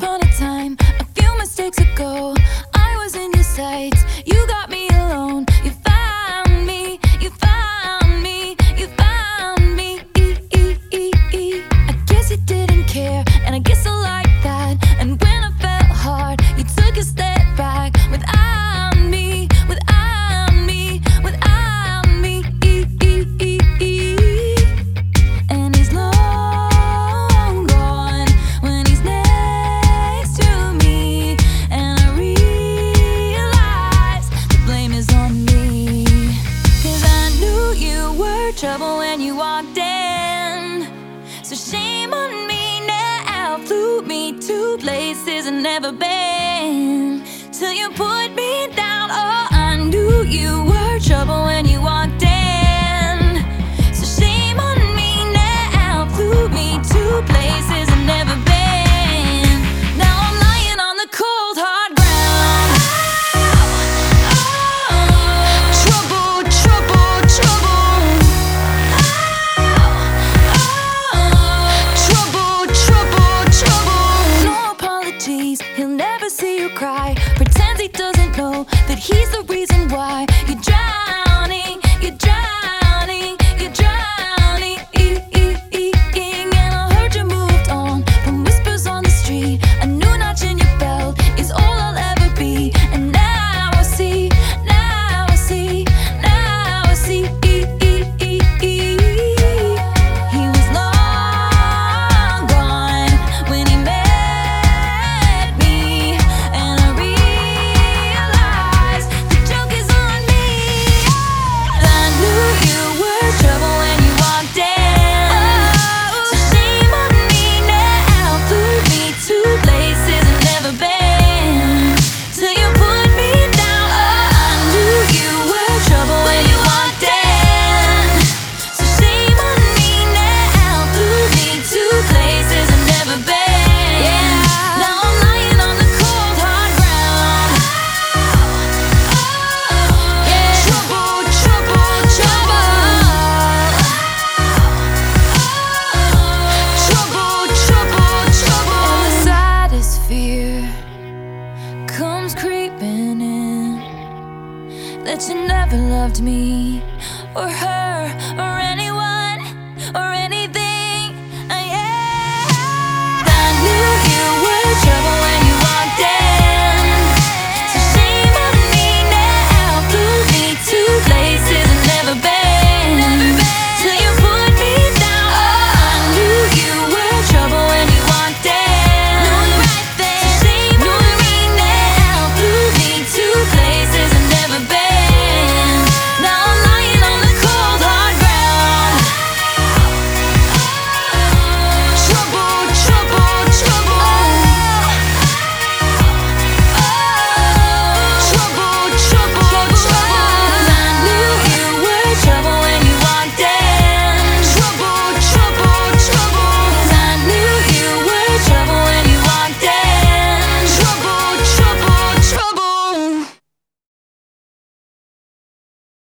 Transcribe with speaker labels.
Speaker 1: upon a time, a few mistakes ago, I was in your sights. You got me alone. You found me. You found me. You found me. I guess you didn't care, and I guess I like that. And when I felt hard, you took a step back. Without me, without me, without me. And he's long gone when he's next to me, and I realize the blame is on me. 'Cause I knew you were trouble when you walked in, so shame on me now. Flew me to places I've never been, till you put me down. Oh, I knew you were